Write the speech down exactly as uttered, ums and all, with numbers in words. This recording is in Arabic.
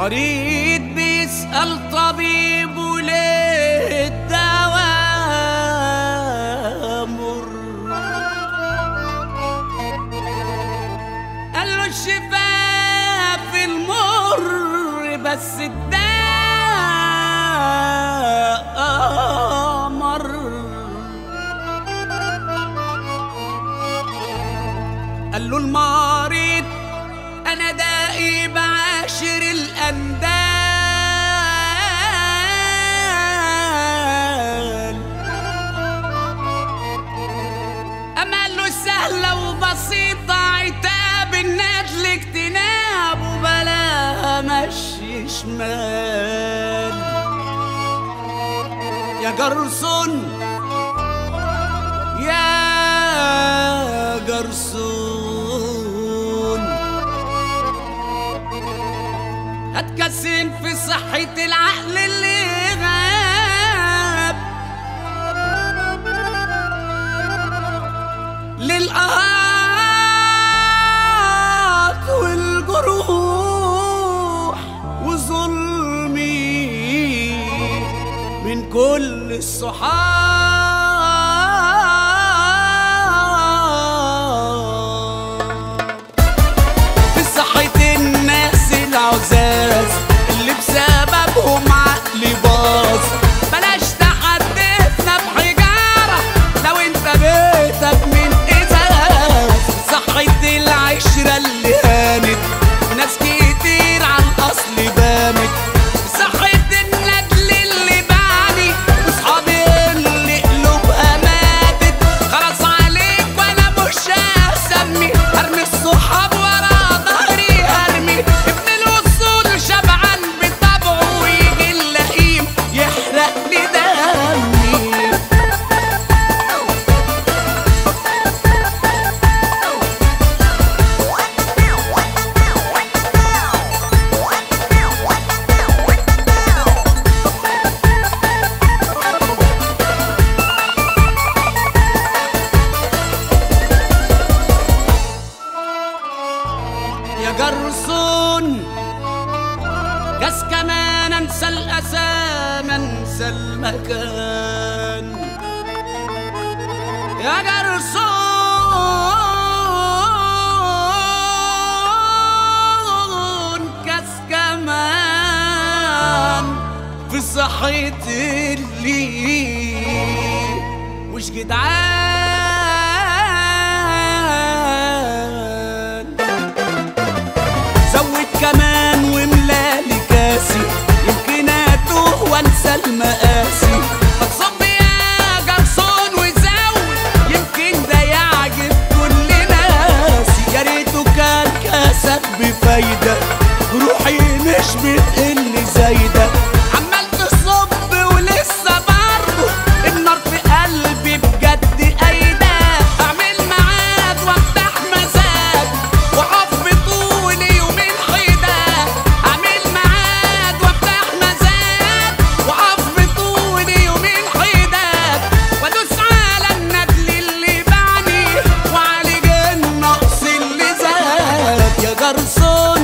مريض بيسأل طبيبه ليه الدواء مر، قال له الشفاء في المر بس الدواء مر. قال له المريض أنا دائي بعاشر الأندال، أما قال له سهلة وبسيطة عتاب الندل اجتناب وبلا مشي شمال. يا جرسون يا جرسون هتكسن في صحة العقل اللي غاب، للقهات والجروح وظلمي من كل الصحاب. في صحة الناس العزاز اللي بسببهم عقلي باظ، بلاش تحدثنا بحجارة لو انت بيتك من ازاز. صحة العشرة اللي هانت ناس كتير عن اصل بامت، صحة الندل اللي بعدي وصحابي اللي قلوبها ماتت. خلاص عليك وانا مش هسمي، هرمي الصحاب ورا ظهري هرمي. ابن الوصول شبعان بطبعه ويجي اللئيم يحرق لي دمي. يا جرسون جاز كمان انسى الاسامي انسى المكان. يا جرسون جاز كمان في صحتي اللي مش جدعان. زود كمان وملالي كاسي يمكن اتوه وانسى المقاسي. ما تصب يا جرسون وزود يمكن ده يعجب كل ناسي. يا ريته كان كاسك بفايدة روحي مش بتقل زايدة. عمال تصب ولسه برضه النار في قلبي بجد قايدة. اعمل ميعاد وافتح مزاج وقف بطولي يومين حيدة. اعمل ميعاد وافتح مزاج وقف بطولي يومين حيدة. وادوس على الندل اللي بعني وعالج النقص اللي زاد. يا جرسون